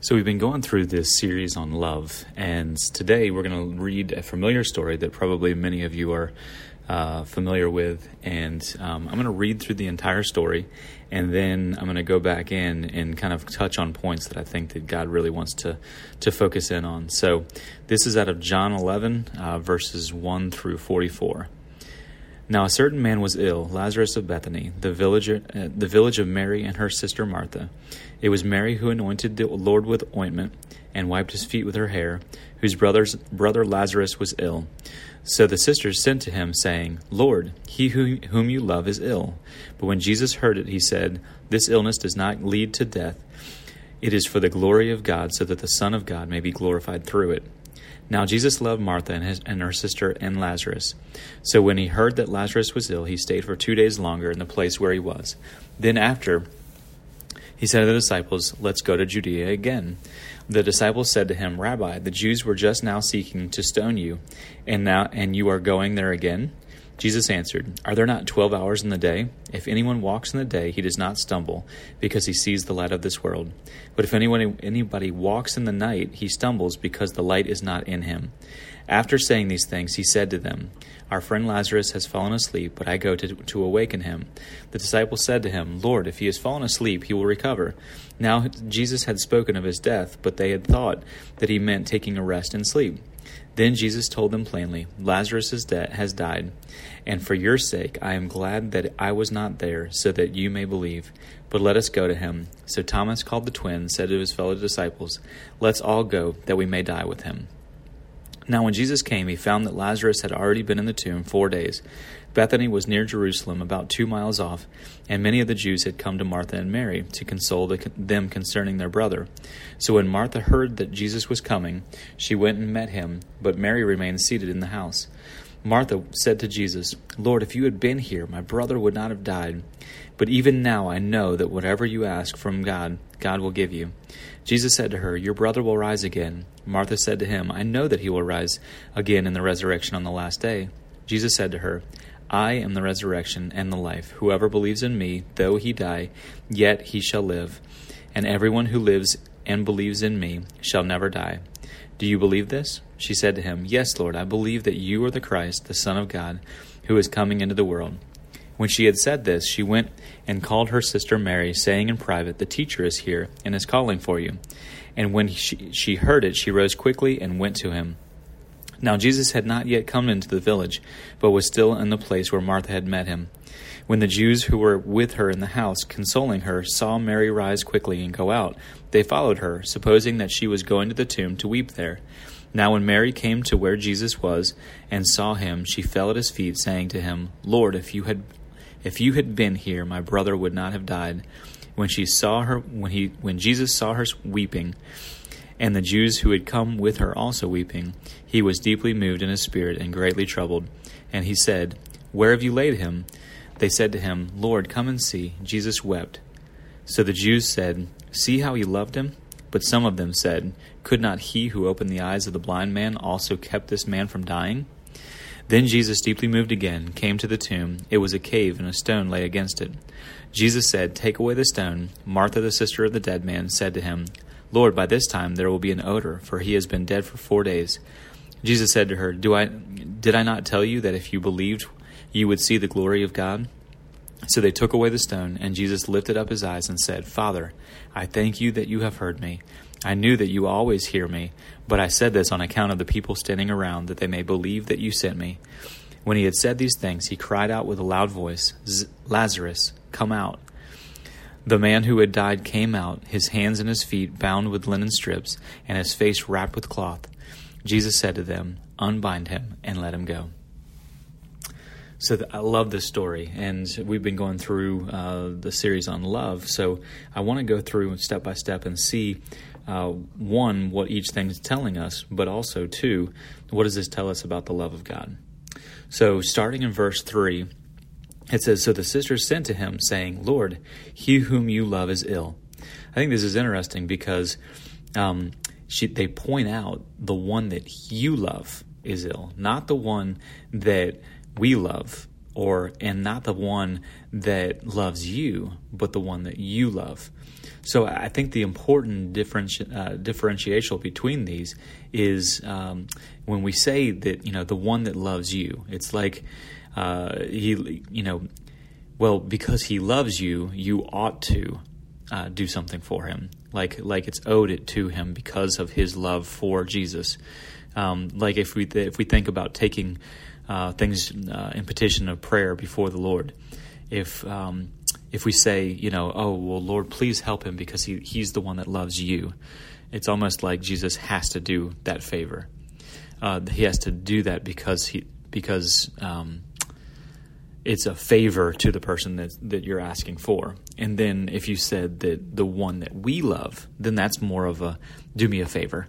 So we've been going through this series on love, and today we're going to read a familiar story that probably many of you are familiar with, and I'm going to read through the entire story, and then I'm going to go back in and kind of touch on points that I think that God really wants to focus in on. So this is out of John 11, verses 1 through 44. Now a certain man was ill, Lazarus of Bethany, the village of Mary and her sister Martha. It was Mary who anointed the Lord with ointment and wiped his feet with her hair, whose brother Lazarus was ill. So the sisters sent to him, saying, Lord, he whom you love is ill. But when Jesus heard it, he said, This illness does not lead to death. It is for the glory of God, so that the Son of God may be glorified through it. Now Jesus loved Martha and her sister and Lazarus. So when he heard that Lazarus was ill, he stayed for 2 days longer in the place where he was. Then after, he said to the disciples, Let's go to Judea again. The disciples said to him, Rabbi, the Jews were just now seeking to stone you, and you are going there again? Jesus answered, Are there not 12 hours in the day? If anyone walks in the day, he does not stumble, because he sees the light of this world. But if anybody walks in the night, he stumbles, because the light is not in him. After saying these things, he said to them, Our friend Lazarus has fallen asleep, but I go to awaken him. The disciples said to him, Lord, if he has fallen asleep, he will recover. Now Jesus had spoken of his death, but they had thought that he meant taking a rest and sleep. Then Jesus told them plainly, Lazarus has died, and for your sake I am glad that I was not there, so that you may believe. But let us go to him. So Thomas, called the twin, said to his fellow disciples, Let's all go, that we may die with him. Now when Jesus came, he found that Lazarus had already been in the tomb 4 days. Bethany was near Jerusalem, about 2 miles off, and many of the Jews had come to Martha and Mary to console them concerning their brother. So when Martha heard that Jesus was coming, she went and met him, but Mary remained seated in the house. Martha said to Jesus, Lord, if you had been here, my brother would not have died. But even now I know that whatever you ask from God, God will give you. Jesus said to her, Your brother will rise again. Martha said to him, I know that he will rise again in the resurrection on the last day. Jesus said to her, I am the resurrection and the life. Whoever believes in me, though he die, yet he shall live. And everyone who lives and believes in me shall never die. Do you believe this? She said to him, Yes, Lord, I believe that you are the Christ, the Son of God, who is coming into the world. When she had said this, she went and called her sister Mary, saying in private, The teacher is here and is calling for you. And when she heard it, she rose quickly and went to him. Now Jesus had not yet come into the village, but was still in the place where Martha had met him. When the Jews who were with her in the house, consoling her, saw Mary rise quickly and go out, they followed her, supposing that she was going to the tomb to weep there. Now when Mary came to where Jesus was and saw him, she fell at his feet, saying to him, Lord, if you had been here, my brother would not have died. When Jesus saw her weeping, and the Jews who had come with her also weeping, he was deeply moved in his spirit and greatly troubled. And he said, Where have you laid him? They said to him, Lord, come and see. Jesus wept. So the Jews said, See how he loved him? But some of them said, Could not he who opened the eyes of the blind man also kept this man from dying? Then Jesus, deeply moved again, came to the tomb. It was a cave, and a stone lay against it. Jesus said, Take away the stone. Martha, the sister of the dead man, said to him, Lord, by this time there will be an odor, for he has been dead for 4 days. Jesus said to her, Did I not tell you that if you believed, you would see the glory of God? So they took away the stone, and Jesus lifted up his eyes and said, Father, I thank you that you have heard me. I knew that you always hear me, but I said this on account of the people standing around, that they may believe that you sent me. When he had said these things, he cried out with a loud voice, Lazarus, come out. The man who had died came out, his hands and his feet bound with linen strips, and his face wrapped with cloth. Jesus said to them, Unbind him and let him go. So I love this story, and we've been going through the series on love. So I want to go through step by step and see, one, what each thing is telling us, but also, two, what does this tell us about the love of God? So starting in verse 3, it says, So the sisters sent to him, saying, Lord, he whom you love is ill. I think this is interesting because they point out the one that you love is ill, not the one that we love and not the one that loves you, but the one that you love. So I think the important differentiation between these is when we say that, the one that loves you, it's like because he loves you, you ought to do something for him, like it's owed it to him because of his love for Jesus. Like if we think about taking things in petition of prayer before the Lord, if we say, oh, well, Lord, please help him because he's the one that loves you, it's almost like Jesus has to do that favor. He has to do that because it's a favor to the person that you're asking for. And then if you said that the one that we love, then that's more of a do me a favor.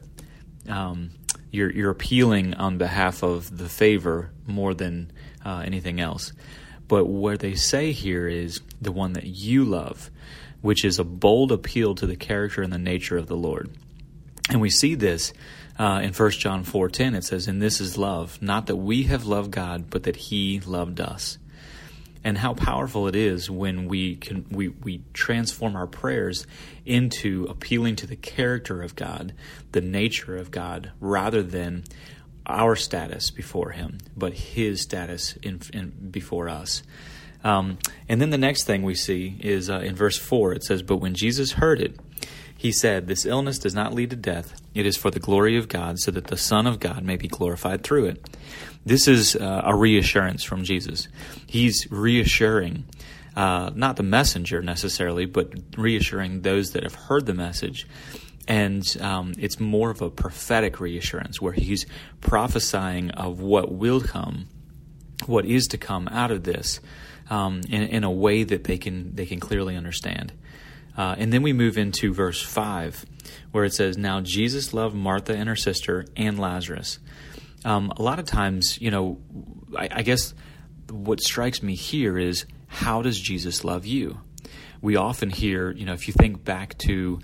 You're appealing on behalf of the favor more than anything else. But what they say here is the one that you love, which is a bold appeal to the character and the nature of the Lord. And we see this in 1 John 4:10. It says, "And this is love, not that we have loved God, but that he loved us." And how powerful it is when we transform our prayers into appealing to the character of God, the nature of God, rather than our status before him, but his status before us. And then the next thing we see is in verse 4, it says, "But when Jesus heard it, he said, 'This illness does not lead to death. It is for the glory of God, so that the Son of God may be glorified through it.'" This is a reassurance from Jesus. He's reassuring, not the messenger necessarily, but reassuring those that have heard the message. And it's more of a prophetic reassurance where he's prophesying of what will come, what is to come out of this, in a way that they can clearly understand. And then we move into verse 5, where it says, "Now Jesus loved Martha and her sister and Lazarus." A lot of times, I guess what strikes me here is, how does Jesus love you? We often hear, if you think back to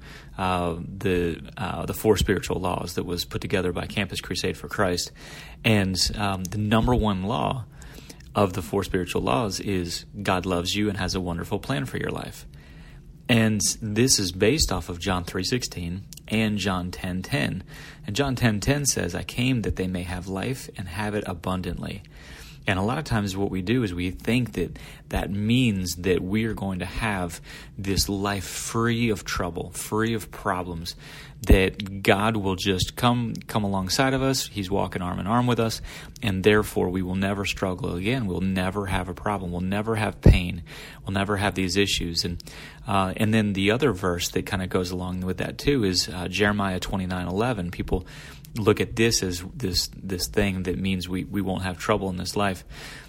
the 4 spiritual laws that was put together by Campus Crusade for Christ, and the number one law of the 4 spiritual laws is God loves you and has a wonderful plan for your life. And this is based off of John 3:16 and John 10:10. And John 10:10 says, "I came that they may have life and have it abundantly." And a lot of times what we do is we think that means that we are going to have this life free of trouble, free of problems, that God will just come alongside of us. He's walking arm in arm with us, and therefore we will never struggle again. We'll never have a problem. We'll never have pain. We'll never have these issues. And then the other verse that kind of goes along with that too is Jeremiah 29:11. People look at this as this thing that means we won't have trouble in this life.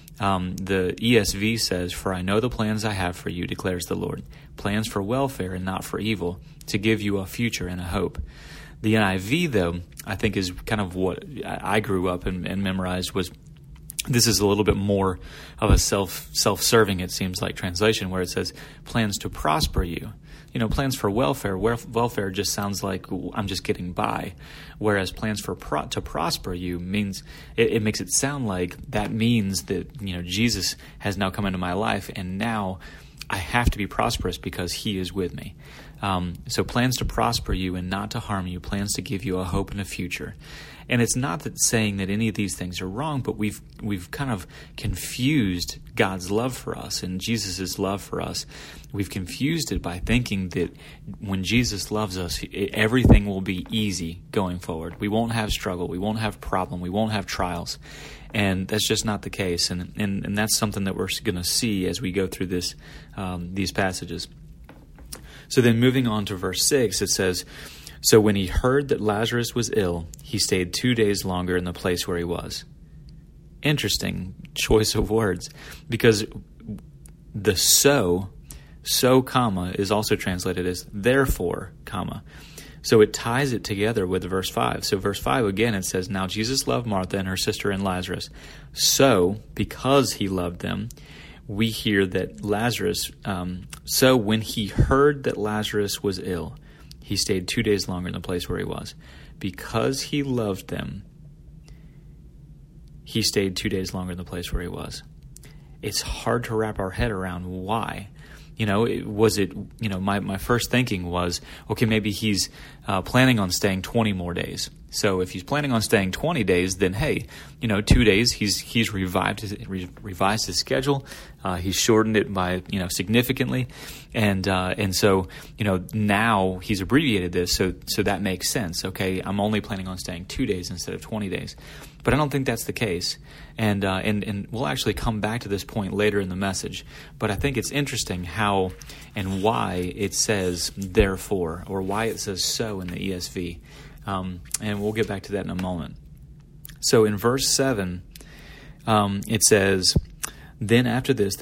The ESV says, "For I know the plans I have for you, declares the Lord, plans for welfare and not for evil, to give you a future and a hope." The NIV, though, I think is kind of what I grew up and memorized was, this is a little bit more of a self-serving, it seems like, translation, where it says, plans to prosper you. Plans for welfare. Welfare just sounds like I'm just getting by, whereas plans to prosper you means it makes it sound like that means that Jesus has now come into my life, and now I have to be prosperous because he is with me. So plans to prosper you and not to harm you, plans to give you a hope and a future. And it's not that saying that any of these things are wrong, but we've kind of confused God's love for us and Jesus' love for us. We've confused it by thinking that when Jesus loves us, everything will be easy going forward. We won't have struggle. We won't have problem. We won't have trials. And that's just not the case. And that's something that we're going to see as we go through these passages. So then moving on to verse 6, it says, "So when he heard that Lazarus was ill, he stayed 2 days longer in the place where he was." Interesting choice of words, because the so comma is also translated as therefore, comma. So it ties it together with verse 5. So verse 5, again, it says, "Now Jesus loved Martha and her sister and Lazarus. So, because he loved them," we hear that Lazarus, so when he heard that Lazarus was ill, he stayed 2 days longer in the place where he was. Because he loved them, he stayed 2 days longer in the place where he was. it's hard to wrap our head around why. My first thinking was, okay, maybe he's planning on staying 20 more days. So if he's planning on staying 20 days, then hey, 2 days, he's revised his schedule. He's shortened it by, significantly. And so, now he's abbreviated this. So that makes sense. Okay. I'm only planning on staying 2 days instead of 20 days. But I don't think that's the case. And we'll actually come back to this point later in the message. But I think it's interesting how and why it says therefore, or why it says so in the ESV. And we'll get back to that in a moment. So in verse 7, it says, Then after this,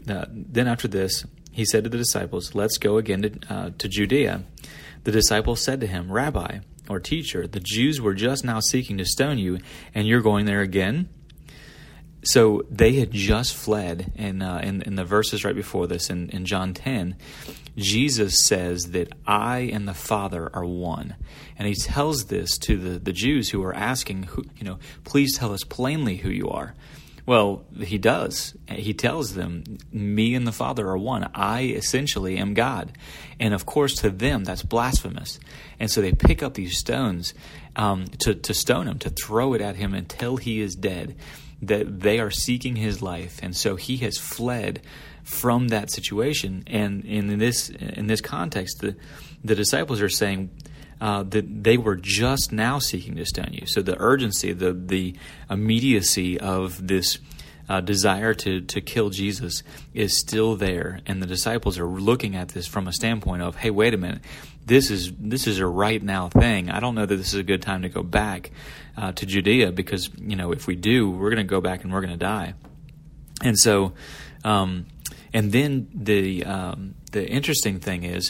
he said to the disciples, "Let's go again to Judea." The disciples said to him, "Rabbi," or teacher, "the Jews were just now seeking to stone you, and you're going there again?" So they had just fled. In the verses right before this, in John 10, Jesus says that I and the Father are one. And he tells this to the Jews who are asking, please tell us plainly who you are. Well, he does. He tells them, me and the Father are one. I essentially am God. And of course, to them, that's blasphemous. And so they pick up these stones to stone him, to throw it at him until he is dead, that they are seeking his life. And so he has fled from that situation. And in this context, the disciples are saying that they were just now seeking to stone you. So the urgency, the immediacy of this desire to kill Jesus is still there. And the disciples are looking at this from a standpoint of, hey, wait a minute, this is a right now thing. I don't know that this is a good time to go back to Judea, because if we do, we're going to go back and we're going to die. And so, and then the interesting thing is,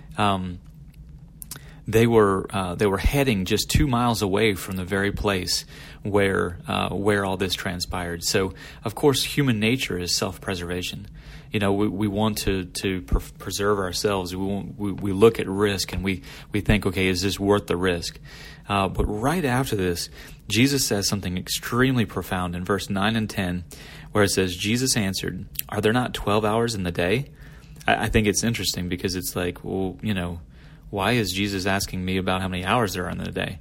they were heading just 2 miles away from the very place where all this transpired. So, of course, human nature is self-preservation. We want to preserve ourselves. We look at risk and we think, okay, is this worth the risk? But right after this, Jesus says something extremely profound in verse 9 and 10, where it says, Jesus answered, "Are there not 12 hours in the day?" I think it's interesting because it's like, well, why is Jesus asking me about how many hours there are in the day?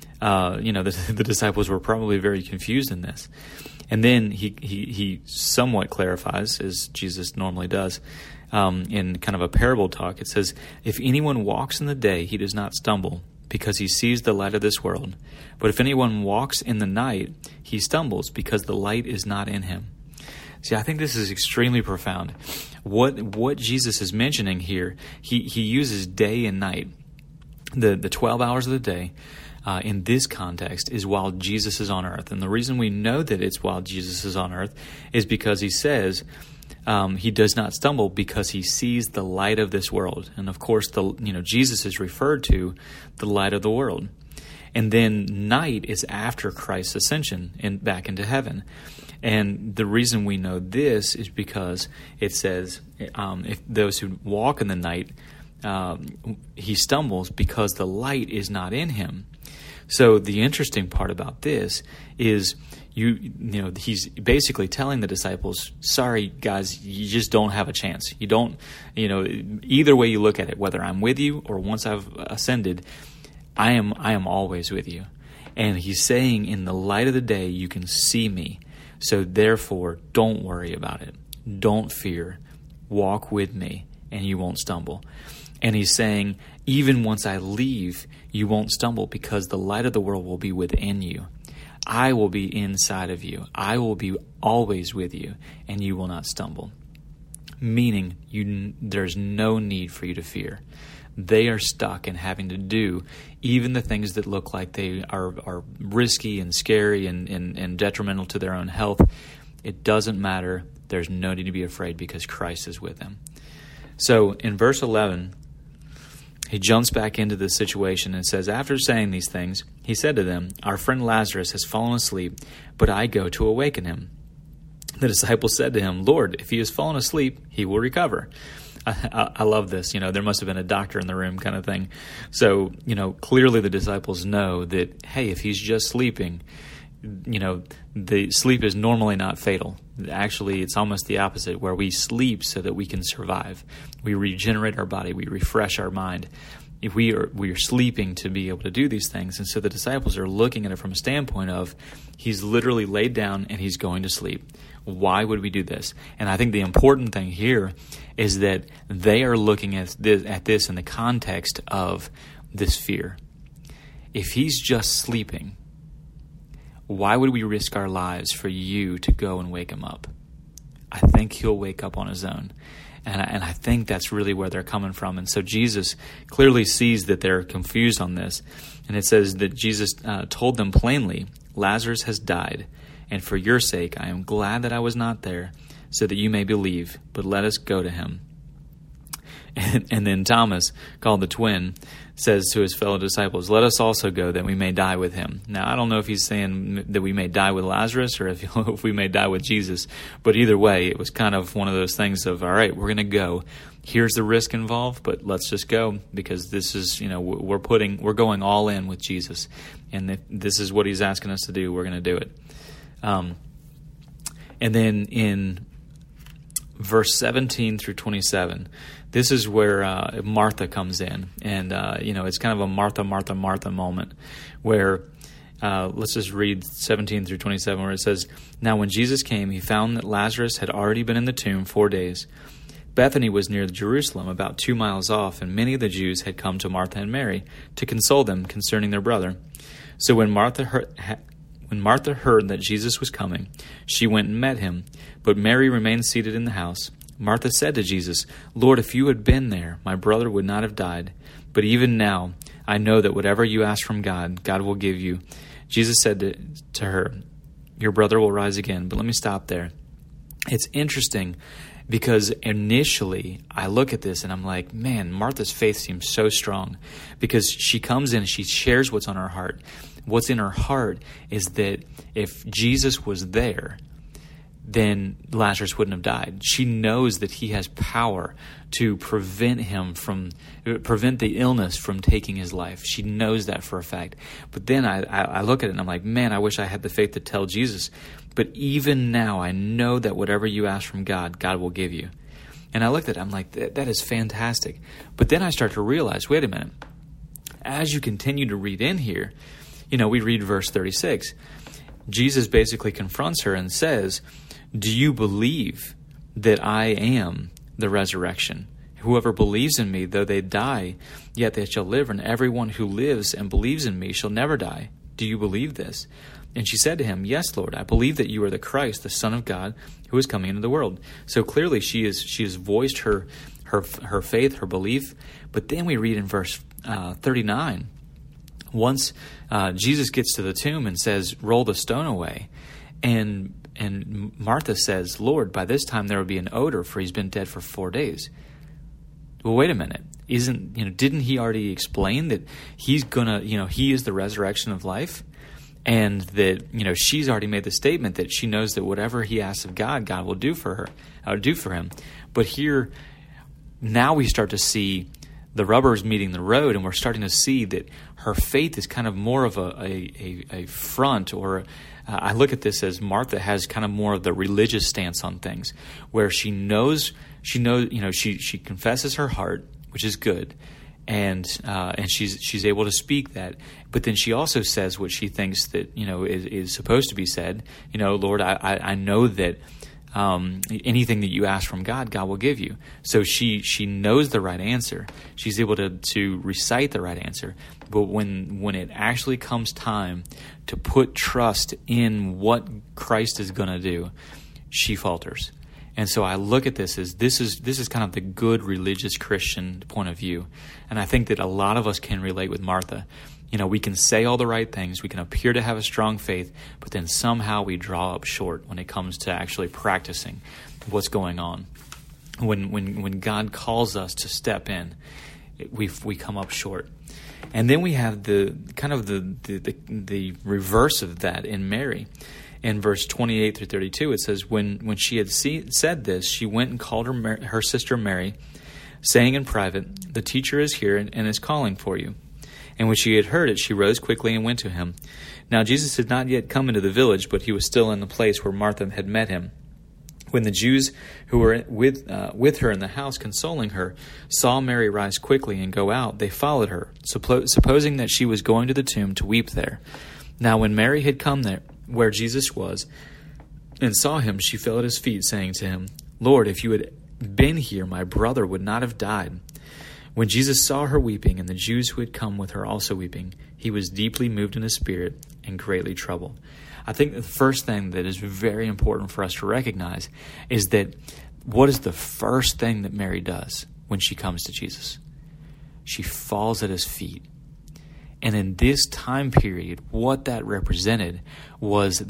The disciples were probably very confused in this. And then he somewhat clarifies, as Jesus normally does, in kind of a parable talk. It says, "If anyone walks in the day, he does not stumble, because he sees the light of this world. But if anyone walks in the night, he stumbles, because the light is not in him." See, I think this is extremely profound. What Jesus is mentioning here, he uses day and night. The 12 hours of the day, in this context, is while Jesus is on earth. And the reason we know that it's while Jesus is on earth is because he says he does not stumble because he sees the light of this world. And of course, Jesus is referred to the light of the world. And then night is after Christ's ascension back into heaven. And the reason we know this is because it says, if those who walk in the night, he stumbles because the light is not in him. So the interesting part about this is, he's basically telling the disciples, sorry guys, you just don't have a chance. You don't, either way you look at it, whether I'm with you or once I've ascended, I am always with you. And he's saying, in the light of the day, you can see me. So therefore, don't worry about it. Don't fear. Walk with me, and you won't stumble. And he's saying, even once I leave, you won't stumble, because the light of the world will be within you. I will be inside of you. I will be always with you, and you will not stumble. Meaning, there's no need for you to fear. They are stuck in having to do even the things that look like they are risky and scary and detrimental to their own health. It doesn't matter. There's no need to be afraid, because Christ is with them. So in verse 11, he jumps back into the situation and says, after saying these things, he said to them, "Our friend Lazarus has fallen asleep, but I go to awaken him." The disciples said to him, "Lord, if he has fallen asleep, he will recover." I love this. There must have been a doctor in the room kind of thing. So, clearly the disciples know that, hey, if he's just sleeping, the sleep is normally not fatal. Actually, it's almost the opposite, where we sleep so that we can survive. We regenerate our body. We refresh our mind. If we are sleeping to be able to do these things. And so the disciples are looking at it from a standpoint of, he's literally laid down and he's going to sleep. Why would we do this? And I think the important thing here is that they are looking at this in the context of this fear. If he's just sleeping, why would we risk our lives for you to go and wake him up? I think he'll wake up on his own. And I think that's really where they're coming from. And so Jesus clearly sees that they're confused on this. And it says that Jesus told them plainly, Lazarus has died, and for your sake I am glad that I was not there, so that you may believe, but let us go to him. And then Thomas, called the twin, says to his fellow disciples, let us also go that we may die with him. Now, I don't know if he's saying that we may die with Lazarus or if we may die with Jesus, but either way, it was kind of one of those things of, all right, we're going to go. Here's the risk involved, but let's just go, because this is, we're going all in with Jesus. And if this is what he's asking us to do, we're going to do it. And then in verse 17 through 27, this is where Martha comes in. And, it's kind of a Martha moment where, let's just read 17 through 27, where it says, Now when Jesus came, he found that Lazarus had already been in the tomb 4 days. Bethany was near Jerusalem, about 2 miles off, and many of the Jews had come to Martha and Mary to console them concerning their brother. So when Martha heard that Jesus was coming, she went and met him, but Mary remained seated in the house. Martha said to Jesus, Lord, if you had been there, my brother would not have died. But even now, I know that whatever you ask from God, God will give you. Jesus said to her, your brother will rise again. But let me stop there. It's interesting because initially I look at this and I'm like, man, Martha's faith seems so strong, because she comes in and she shares what's on her heart. What's in her heart is that if Jesus was there, then Lazarus wouldn't have died. She knows that he has power to prevent the illness from taking his life. She knows that for a fact. But then I look at it and I'm like, man, I wish I had the faith to tell Jesus. But even now, I know that whatever you ask from God, God will give you. And I looked at it, I'm like, that is fantastic. But then I start to realize, wait a minute. As you continue to read in here, we read verse 36. Jesus basically confronts her and says, do you believe that I am the resurrection? Whoever believes in me, though they die, yet they shall live, and everyone who lives and believes in me shall never die. Do you believe this? And she said to him, yes, Lord, I believe that you are the Christ, the Son of God, who is coming into the world. So clearly she has voiced her faith, her belief. But then we read in verse 39, once Jesus gets to the tomb and says, roll the stone away, and Martha says, Lord, by this time there will be an odor, for he's been dead for 4 days. Well, wait a minute. Didn't he already explain that he's gonna, he is the resurrection of life? And that, she's already made the statement that she knows that whatever he asks of God, God will do for her, do for him. But here, now we start to see the rubber's meeting the road, and we're starting to see that her faith is kind of more of a front, or I look at this as Martha has kind of more of the religious stance on things, where she confesses her heart, which is good, and she's able to speak that, but then she also says what she thinks that is supposed to be said. Lord, I know that anything that you ask from God, God will give you. So she knows the right answer. She's able to recite the right answer. But when it actually comes time to put trust in what Christ is going to do, she falters. And so I look at this as this is kind of the good religious Christian point of view. And I think that a lot of us can relate with Martha. We can say all the right things, we can appear to have a strong faith, but then somehow we draw up short when it comes to actually practicing what's going on. When God calls us to step in, we come up short. And then we have the reverse of that in Mary. In verse 28 through 32, it says, when she had said this, she went and called her sister Mary, saying in private, the teacher is here and is calling for you. And when she had heard it, she rose quickly and went to him. Now Jesus had not yet come into the village, but he was still in the place where Martha had met him. When the Jews who were with her in the house consoling her saw Mary rise quickly and go out, they followed her, supposing that she was going to the tomb to weep there. Now when Mary had come there where Jesus was and saw him, she fell at his feet, saying to him, Lord, if you had been here, my brother would not have died. When Jesus saw her weeping, and the Jews who had come with her also weeping, he was deeply moved in his spirit and greatly troubled. I think the first thing that is very important for us to recognize is that what is the first thing that Mary does when she comes to Jesus? She falls at his feet. And in this time period, what that represented was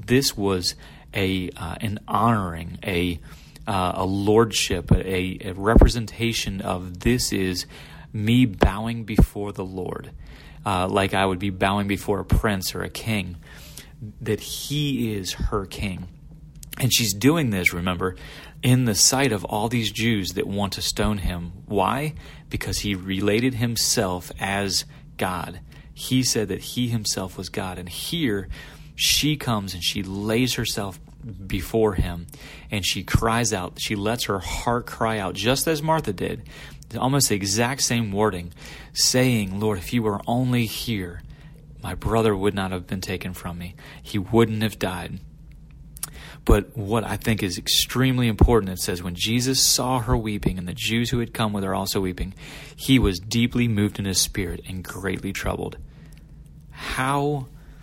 an honoring, a lordship, a representation of this is me bowing before the Lord, like I would be bowing before a prince or a king, that he is her king. And she's doing this, remember, in the sight of all these Jews that want to stone him. Why? Because he related himself as God. He said that he himself was God. And here she comes and she lays herself before him and she cries out. She lets her heart cry out, just as Martha did. Almost the exact same wording, saying, Lord, if you were only here, my brother would not have been taken from me. He wouldn't have died. But what I think is extremely important, it says, when Jesus saw her weeping and the Jews who had come with her also weeping, he was deeply moved in his spirit and greatly troubled. How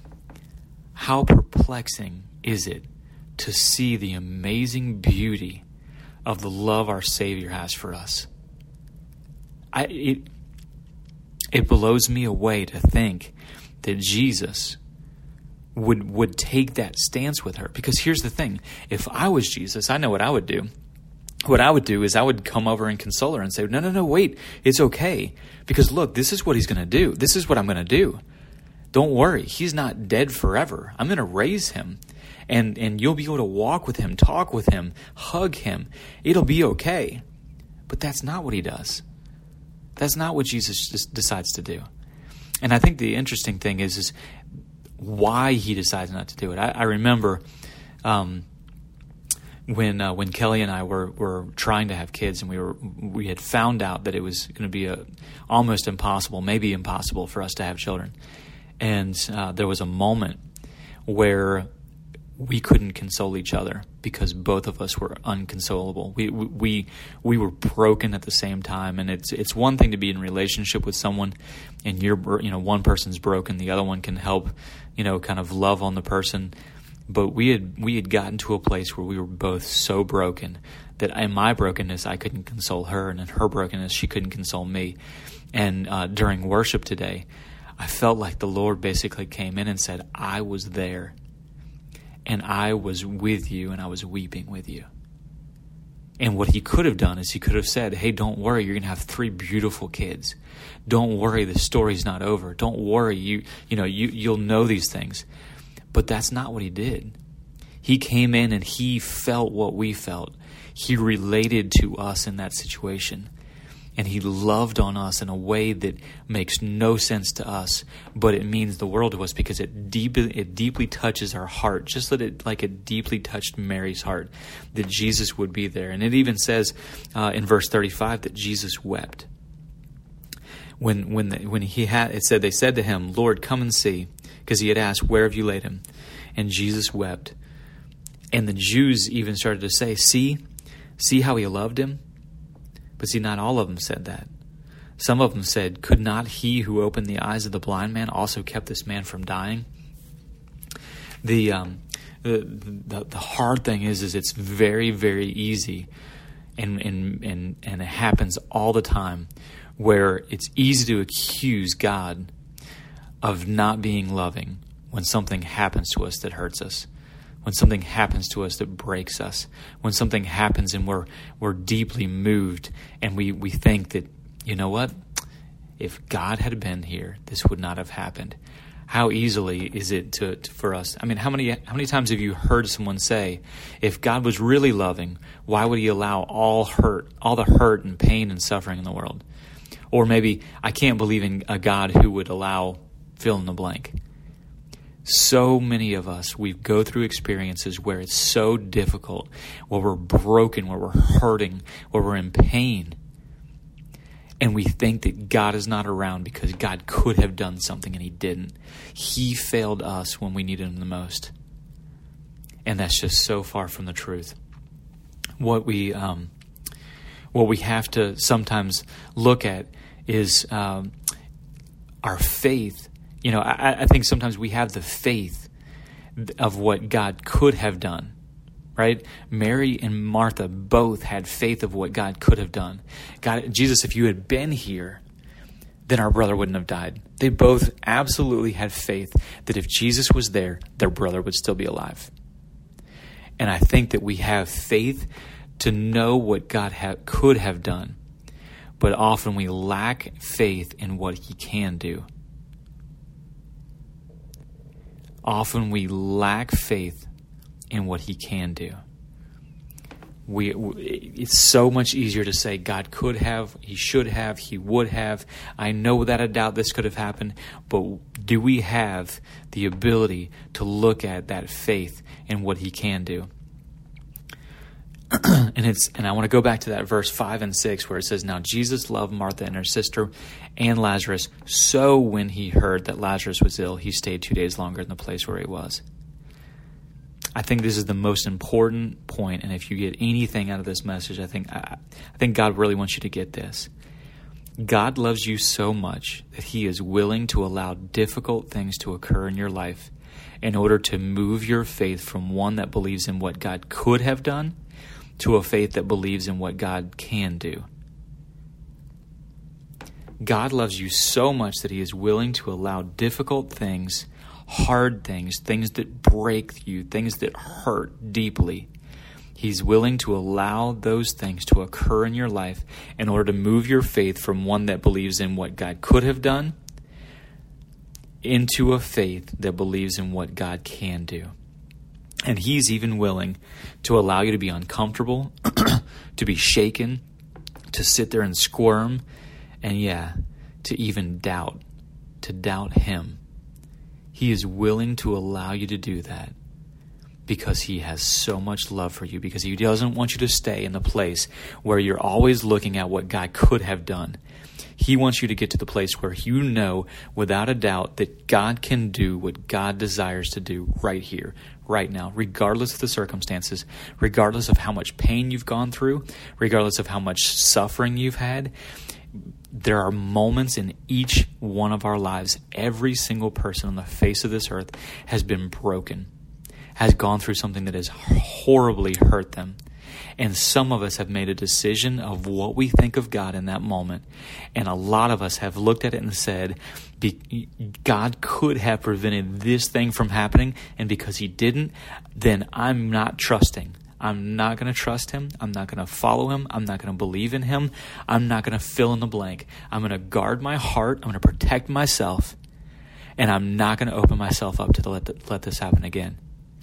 perplexing is it to see the amazing beauty of the love our Savior has for us? It blows me away to think that Jesus would take that stance with her. Because here's the thing. If I was Jesus, I know what I would do. What I would do is I would come over and console her and say, no, wait, it's okay. Because look, this is what he's going to do. This is what I'm going to do. Don't worry. He's not dead forever. I'm going to raise him. And you'll be able to walk with him, talk with him, hug him. It'll be okay. But that's not what he does. That's not what Jesus just decides to do. And I think the interesting thing is why he decides not to do it. I remember when Kelly and I were trying to have kids, and we had found out that it was going to be almost impossible, maybe impossible, for us to have children. And there was a moment where we couldn't console each other because both of us were unconsolable. We were broken at the same time, and it's one thing to be in a relationship with someone, and one person's broken, the other one can help, kind of love on the person. But we had gotten to a place where we were both so broken that in my brokenness I couldn't console her, and in her brokenness she couldn't console me. And during worship today, I felt like the Lord basically came in and said, I was there. And I was with you, and I was weeping with you. And what he could have done is he could have said, hey, don't worry, you're going to have 3 beautiful kids. Don't worry, the story's not over. Don't worry, you'll know these things. But that's not what he did. He came in and he felt what we felt. He related to us in that situation. And he loved on us in a way that makes no sense to us, but it means the world to us because it deeply touches our heart, just like it deeply touched Mary's heart, that Jesus would be there. And it even says in verse 35 that Jesus wept. It said they said to him, Lord, come and see, because he had asked, where have you laid him? And Jesus wept. And the Jews even started to say, see how he loved him? But see, not all of them said that. Some of them said, could not he who opened the eyes of the blind man also kept this man from dying? The hard thing is it's very, very easy, and it happens all the time, where it's easy to accuse God of not being loving when something happens to us that hurts us. When something happens to us that breaks us, when something happens and we're deeply moved, and we think that, you know what, if God had been here, this would not have happened. How easily is it for us? I mean, how many times have you heard someone say, if God was really loving, why would he allow all the hurt and pain and suffering in the world? Or maybe, I can't believe in a God who would allow fill in the blank. So many of us, we go through experiences where it's so difficult, where we're broken, where we're hurting, where we're in pain. And we think that God is not around because God could have done something and he didn't. He failed us when we needed him the most. And that's just so far from the truth. What we have to sometimes look at is our faith. You know, I think sometimes we have the faith of what God could have done, right? Mary and Martha both had faith of what God could have done. God, Jesus, if you had been here, then our brother wouldn't have died. They both absolutely had faith that if Jesus was there, their brother would still be alive. And I think that we have faith to know what God could have done, but often we lack faith in what he can do. Often we lack faith in what he can do. It's so much easier to say God could have, he should have, he would have. I know without a doubt this could have happened, but do we have the ability to look at that faith in what he can do? And I want to go back to that verse 5 and 6 where it says, now Jesus loved Martha and her sister and Lazarus. So when he heard that Lazarus was ill, he stayed 2 days longer in the place where he was. I think this is the most important point. And if you get anything out of this message, I think God really wants you to get this. God loves you so much that he is willing to allow difficult things to occur in your life in order to move your faith from one that believes in what God could have done to a faith that believes in what God can do. God loves you so much that he is willing to allow difficult things, hard things, things that break you, things that hurt deeply. He's willing to allow those things to occur in your life in order to move your faith from one that believes in what God could have done into a faith that believes in what God can do. And he's even willing to allow you to be uncomfortable, to be shaken, to sit there and squirm, and to even doubt him. He is willing to allow you to do that because he has so much love for you, because he doesn't want you to stay in the place where you're always looking at what God could have done. He wants you to get to the place where you know without a doubt that God can do what God desires to do right here, right now, regardless of the circumstances, regardless of how much pain you've gone through, regardless of how much suffering you've had. There are moments in each one of our lives. Every single person on the face of this earth has been broken, has gone through something that has horribly hurt them. And some of us have made a decision of what we think of God in that moment. And a lot of us have looked at it and said, God could have prevented this thing from happening, and because he didn't, then I'm not trusting. I'm not going to trust him. I'm not going to follow him. I'm not going to believe in him. I'm not going to fill in the blank. I'm going to guard my heart. I'm going to protect myself. And I'm not going to open myself up to let this happen again.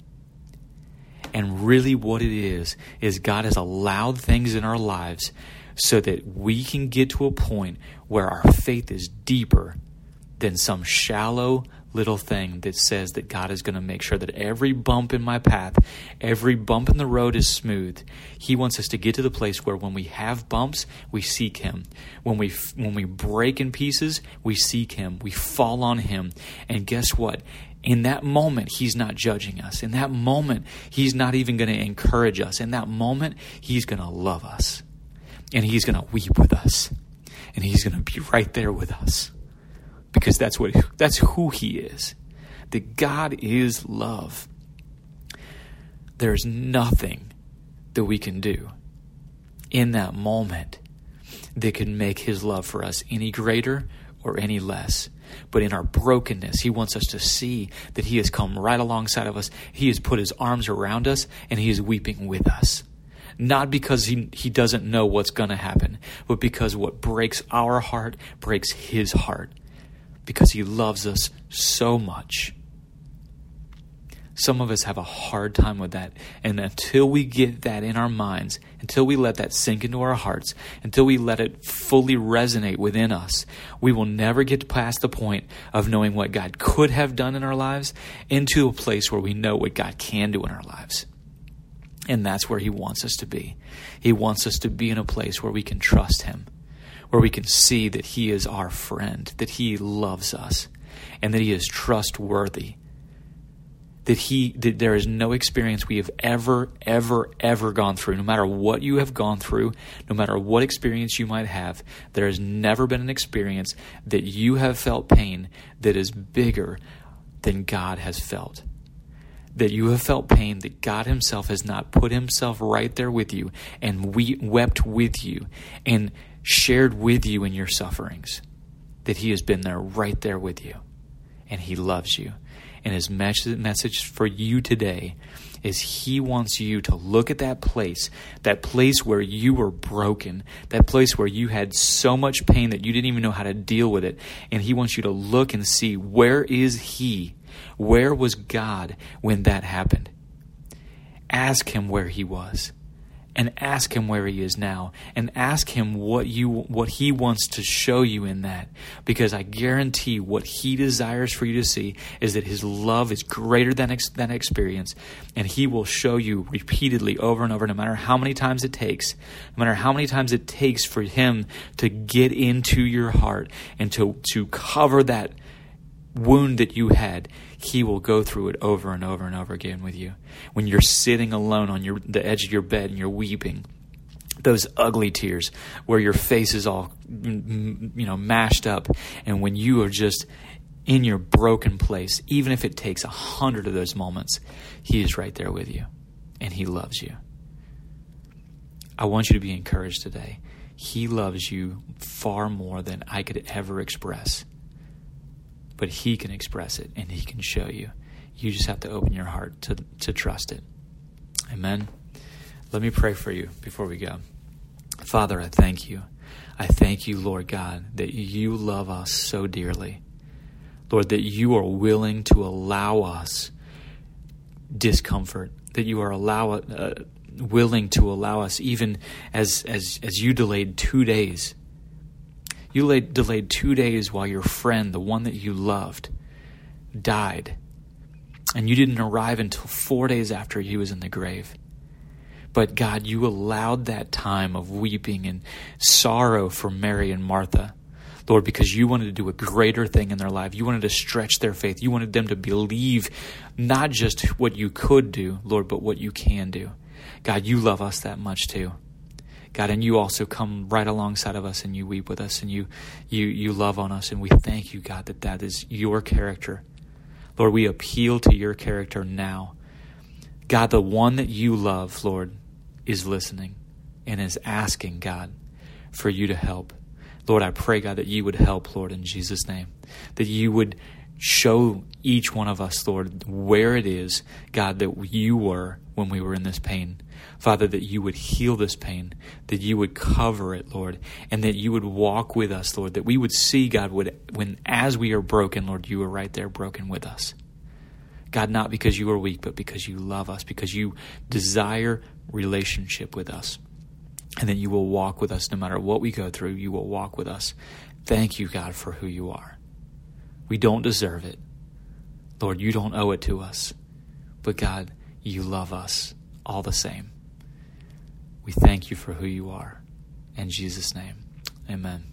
And really what it is God has allowed things in our lives so that we can get to a point where our faith is deeper than some shallow little thing that says that God is going to make sure that every bump in my path, every bump in the road is smooth. He wants us to get to the place where when we have bumps, we seek him. When we break in pieces, we seek him. We fall on him. And guess what? In that moment, he's not judging us. In that moment, he's not even going to encourage us. In that moment, he's going to love us. And he's going to weep with us. And he's going to be right there with us. Because that's who he is. That God is love. There's nothing that we can do in that moment that can make his love for us any greater or any less. But in our brokenness, he wants us to see that he has come right alongside of us. He has put his arms around us, and he is weeping with us. Not because he doesn't know what's going to happen, but because what breaks our heart breaks his heart. Because he loves us so much. Some of us have a hard time with that. And until we get that in our minds, until we let that sink into our hearts, until we let it fully resonate within us, we will never get past the point of knowing what God could have done in our lives into a place where we know what God can do in our lives. And that's where he wants us to be. He wants us to be in a place where we can trust him, where we can see that he is our friend, that he loves us, and that he is trustworthy. That there is no experience we have ever gone through, no matter what you have gone through, no matter what experience you might have, there has never been an experience that you have felt pain that is bigger than God has felt. That you have felt pain that God himself has not put himself right there with you and wept with you and shared with you in your sufferings. That he has been there right there with you and he loves you. And his message for you today is he wants you to look at that place where you were broken, that place where you had so much pain that you didn't even know how to deal with it. And he wants you to look and see, where is he? Where was God when that happened? Ask him where he was. And ask him where he is now. And ask him what he wants to show you in that. Because I guarantee what he desires for you to see is that his love is greater than experience. And he will show you repeatedly over and over, no matter how many times it takes. No matter how many times it takes for him to get into your heart and to cover that wound that you had. He will go through it over and over and over again with you. When you're sitting alone on the edge of your bed and you're weeping, those ugly tears where your face is all mashed up, and when you are just in your broken place, even if it takes 100 of those moments, he is right there with you and he loves you. I want you to be encouraged today. He loves you far more than I could ever express. But he can express it and he can show you. You just have to open your heart to trust it. Amen. Let me pray for you before we go. Father, I thank you. I thank you, Lord God, that you love us so dearly. Lord, that you are willing to allow us discomfort, that you are willing to allow us, even as you delayed 2 days. You delayed 2 days while your friend, the one that you loved, died. And you didn't arrive until 4 days after he was in the grave. But God, you allowed that time of weeping and sorrow for Mary and Martha, Lord, because you wanted to do a greater thing in their life. You wanted to stretch their faith. You wanted them to believe not just what you could do, Lord, but what you can do. God, you love us that much too. God, and you also come right alongside of us and you weep with us and you love on us. And we thank you, God, that is your character. Lord, we appeal to your character now. God, the one that you love, Lord, is listening and is asking, God, for you to help. Lord, I pray, God, that you would help, Lord, in Jesus' name. That you would show each one of us, Lord, where it is, God, that you were when we were in this pain. Father, that you would heal this pain, that you would cover it, Lord, and that you would walk with us, Lord, that we would see, God, when as we are broken, Lord, you are right there broken with us. God, not because you are weak, but because you love us, because you desire relationship with us, and that you will walk with us no matter what we go through. You will walk with us. Thank you, God, for who you are. We don't deserve it. Lord, you don't owe it to us. But God, you love us all the same. We thank you for who you are. In Jesus' name, amen.